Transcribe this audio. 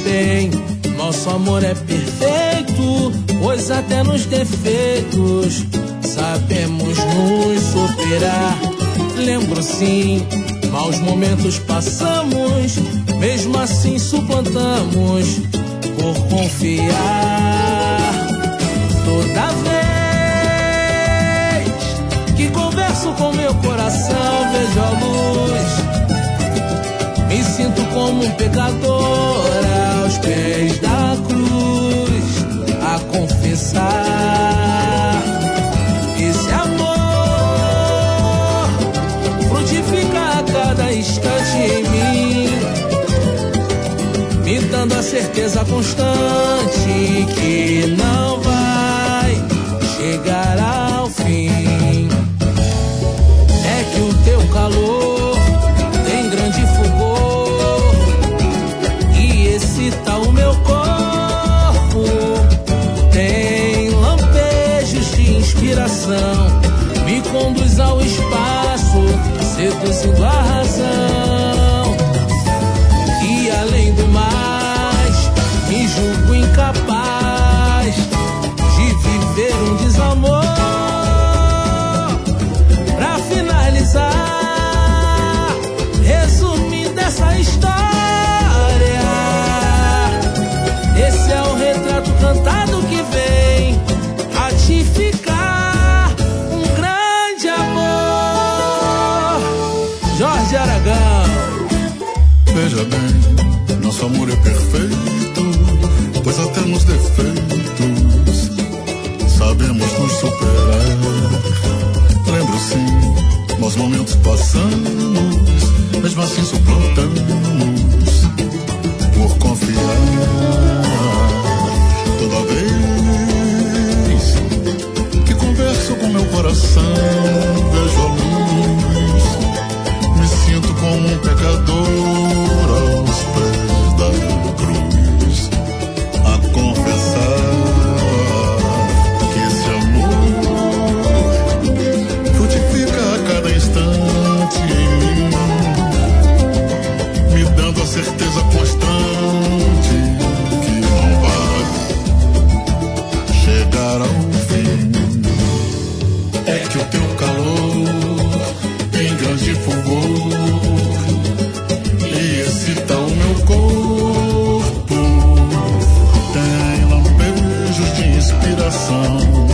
bem, nosso amor é perfeito, pois até nos defeitos sabemos nos superar. Lembro sim, maus momentos passamos, mesmo assim suplantamos por confiar. Toda vez que converso com meu coração, vejo a luz. Me sinto como um pecador aos pés da cruz, a confessar. Esse amor frutifica a cada instante em mim, me dando a certeza constante que não vai chegar ao fim. É que o teu calor tem grande fulgor e excita o meu corpo, tem lampejos de inspiração, me conduz ao espaço, seduzindo a razão. E além do mais, me julgo incapaz de viver um desamor. Pra finalizar, resumindo essa história, esse é o retrato cantado que vem ratificar um grande amor. Jorge Aragão. Veja bem, nosso amor é perfeito, pois até nos defeitos sabemos nos superar. Lembro sim, maus momentos passamos, mesmo assim suplantamos por confiar. Toda vez que converso com meu coração, vejo a luz, me sinto como um pecador aos pés da cruz, a confessar que esse amor frutifica a cada instante em mim, me dando a certeza constante que não vai chegar ao fim. É que o teu calor tem grande fulgor e excita o meu corpo, tem lampejos de inspiração,